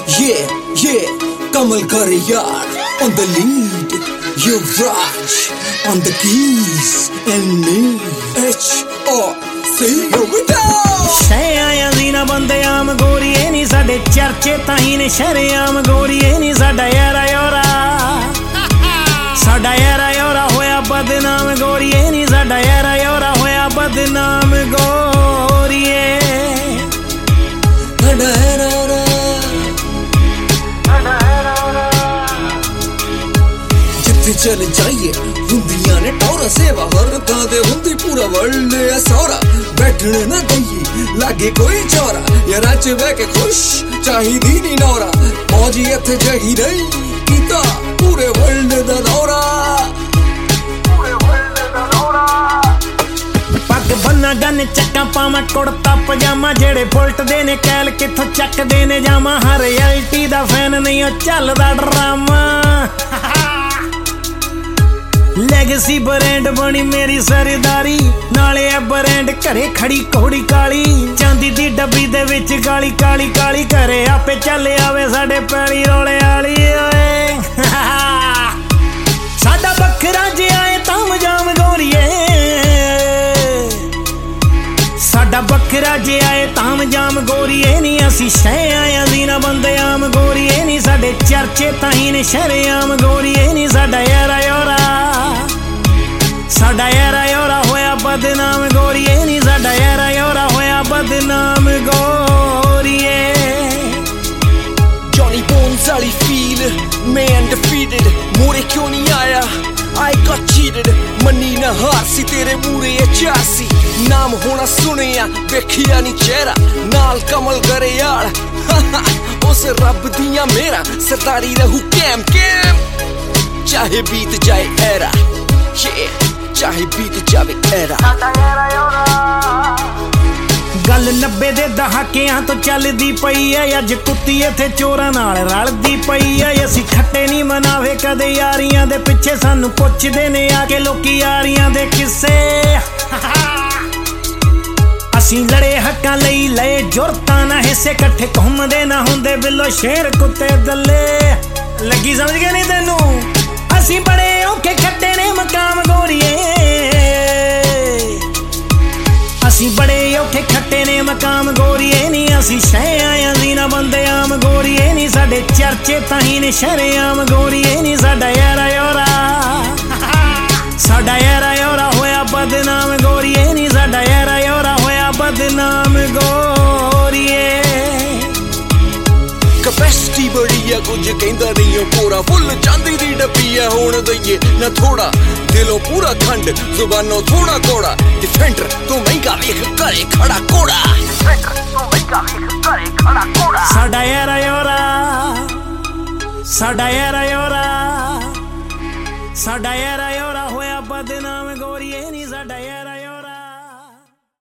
Yeah, Kamal Kariyar on the lead, Yuvraj on the keys, and me, H.O.C. Here we go! ਸ਼ਹਿਆਂ ਦੀ ਨਾ ਬੰਦੇ ਆਮ ਗੋਰੀਏ ਨੀ ਸਾਡੇ ਚਰਚੇ ਤਾਹੀ ਨੇ ਸ਼ਰੇਆਮ ਗੋਰੀਏ ਨੀ ਸਾਡਾ ਯਾਰਾ ਯੋਰਾ ਹੋਇਆ ਬਦਨਾਮ ਗੋਰੀਏ ਨੀ ਸਾਡਾ ਯਾਰਾ ਯੋਰਾ ਹੋਇਆ ਬਦਨਾਮ ਗੋਰੀਏ ਸਾਡਾ ਯਾਰਾ ਯੋਰਾ ਜਿੱਥੇ ਚਲ ਜਾਈਏ ਹੁੰਦੀਆਂ ਨੇ ਟੌਰਾ ਸੇਵਾ ਹਰ ਥਾਂ ਤੇ ਹੁੰਦੀ ਪੂਰਾ ਵਰਲਡ ਐ ਸੌਰਾ ਬੈਠਣ ਨਾ ਦਈਏ ਲਾਗੇ ਕੋਈ ਚੋਰਾ ਯਾਰਾਂ ਚ ਬਹਿ ਕੇ ਖੁਸ਼ ਚਾਹੀਦੀ ਨੀ ਨੌਰਾ ਮੌਜੀ ਇੱਥੇ ਜਹੀ ਨਹੀਂ ਕੀਤਾ ਪੂਰੇ ਵਰਲਡ ਦਾ ਦੌਰਾ ਪੱਗ ਬੰਨਾ ਗੰਨ ਚੱਕਾਂ ਪਾਵਾਂ ਕੁੜਤਾ ਪਜਾਮਾ ਜਿਹੜੇ ਫੁਲਟਦੇ ਨੇ ਕੈਲ ਕਿੱਥੋਂ ਚੱਕਦੇ ਨੇ ਜਾਵਾਂ ਹਰ ਰਿਐਲਿਟੀ ਦਾ ਫੈਨ ਨਹੀਂ ਉਹ ਚੱਲਦਾ ਡਰਾਮਾ ਲੈਗਸੀ ਬ੍ਰਾਂਡ ਬਣੀ ਮੇਰੀ ਸਰਦਾਰੀ ਨਾਲੇ ਐ ਬ੍ਰਾਂਡ ਘਰੇ ਖੜੀ ਘੋੜੀ ਕਾਲੀ ਚਾਂਦੀ ਦੀ ਡੱਬੀ ਦੇ ਵਿੱਚ ਕਾਲੀ ਕਾਲੀ ਕਾਲੀ ਘਰੇ ਆਪੇ ਚੱਲ ਆਵੇ ਸਾਡੇ ਪੈਲੀ ਰੋਲੇ ਵਾਲੀ ਓਏ ਸਾਡਾ ਵੱਖਰਾ ਜਿਹਾ ਏ ਤਾਮ ਜਾਮ ਗੋਰੀਏ ਸਾਡਾ ਵੱਖਰਾ ਜਿਹਾ ਏ ਤਾਮ ਜਾਮ ਗੋਰੀਏ ਨੀ ਅਸੀਂ ਸ਼ਹਿਆਂ ਦੀ ਨਾ ਬੰਦੇ ਆਮ ਗੋਰੀਏ ਨੀ ਸਾਡੇ ਚਰਚੇ ਤਾਹੀ ਨੇ ਸ਼ਰੇਆਮ ਗੋਰੀਏ ਨੀ ਸਾਡਾ ਯਾਰਾ ਯੋਰਾ ਸਾਡਾ ਯਾਰਾ ਯੋਰਾ ਹੋਇਆ ਬਦਨਾਮ ਗੋਰੀਏ ਨੀ ਸਾਡਾ ਯਾਰਾ ਯੋਰਾ ਹੋਇਆ ਬਦਨਾਮ ਗੋਰੀਏ Johnny Bones ਵਾਲੀ feel ਮੈਂ undefeated ਮੂਰੇ ਕਿਉਂ ਨਹੀਂ ਆਇਆ I got cheated ਮੰਨੀ ਨਾ ਹਾਰ ਸੀ ਤੇਰੇ ਮੂਰੇ ਇਹ ਚਾਸੀ ਨਾਮ ਹੋਣਾ ਸੁਣਿਆ ਵੇਖਿਆ ਨੀ ਚਿਹਰਾ ਨਾਲ ਕਮਲ ਗਰੇਵਾਲ ਉਸ ਰੱਬ ਦੀਆਂ ਮੇਰਾ ਸਰਦਾਰੀ ਰਹੂ ਕੈਮ ਚਾਹੇ ਬੀਤ ਜਾਏ ਐਰਾ ਚਾਹੇ ਬੀਤ ਜਾਵੇ ਐਰਾ ਗੱਲ 90 ਦੇ ਦਹਾਕਿਆਂ ਤੋਂ ਚੱਲਦੀ ਪਈ ਐ ਅੱਜ ਕੁੱਤੀ ਇੱਥੇ ਚੋਰਾਂ ਨਾਲ ਰਲਦੀ ਪਈ ਐ ਅਸੀਂ ਖੱਟੇ ਨਹੀਂ ਮਨਾਵੇ ਕਦੇ ਯਾਰੀਆਂ ਦੇ ਪਿੱਛੇ ਸਾਨੂੰ ਪੁੱਛਦੇ ਨੇ ਆ ਕੇ ਲੋਕੀ ਯਾਰੀਆਂ ਦੇ ਕਿੱਸੇ ਅਸੀਂ ਲੜੇ ਹੱਕਾਂ ਲਈ ਲਏ ਜੁਰਤਾਂ ਨਾ ਹਿੱਸੇ ਇਕੱਠੇ ਘੁੰਮਦੇ ਨਾ ਹੁੰਦੇ ਬਿੱਲੋ ਸ਼ੇਰ ਕੁੱਤੇ ਦੱਲੇ ਲੱਗੀ ਸਮਝ ਗਏ ਨਹੀਂ ਤੈਨੂੰ ਅਸੀਂ ਬੜੇ ਔਖੇ ਖੱਟੇ ਨੇ ਮਕਾਮ ਗੋਰੀਏ ਅਸੀਂ ਬੜੇ ਔਖੇ ਖੱਟੇ ਨੇ ਮਕਾਮ ਗੋਰੀਏ ਨੀ ਅਸੀਂ ਸ਼ਹਿਆਂ ਦੀ ਨਾ ਬੰਦੇ ਆਮ ਗੋਰੀਏ ਨੀ ਸਾਡੇ ਚਰਚੇ ਤਾਹੀ ਨੇ ਸ਼ਰੇਆਮ ਗੋਰੀਏ ਨੀ ਸਾਡਾ ਯਾਰਾ ਯੋਰਾ ਸਾਡਾ ਯਾਰਾ ਯੋਰਾ ਹੋਇਆ ਬਦਨਾਮ ਗੋਰੀਏ ਨੀ ਸਾਡਾ ਯਾਰਾ ਯੋਰਾ ਹੋਇਆ ਬਦਨਾਮ ਗੋਰੀਏ ਕਪੈਸਿਟੀ ਬੜੀ ਆ ਕੁਝ ਕਹਿੰਦਾ ਨਹੀਂ ਉਹ ਪੂਰਾ ਫੁੱਲ ਚਾਂਦੀ ਦੀ ਡੱਬੀ ਆ ਹੁਣ ਦਈਏ ਨਾ ਥੋੜਾ ਦਿਲੋਂ ਪੂਰਾ ਖੰਡ ਜ਼ੁਬਾਨੋਂ ਥੋੜਾ ਕੋੜਾ ਡਿਫੈਂਡਰ ਤੂੰ ਮਹਿੰਗਾ ਵੇਖ ਘਰੇ ਖੜਾ ਕੋੜਾ ਸਾਡਾ ਯਾਰਾ ਯੋਰਾ ਸਾਡਾ ਯਾਰਾ ਯੋਰਾ ਸਾਡਾ ਯਾਰਾ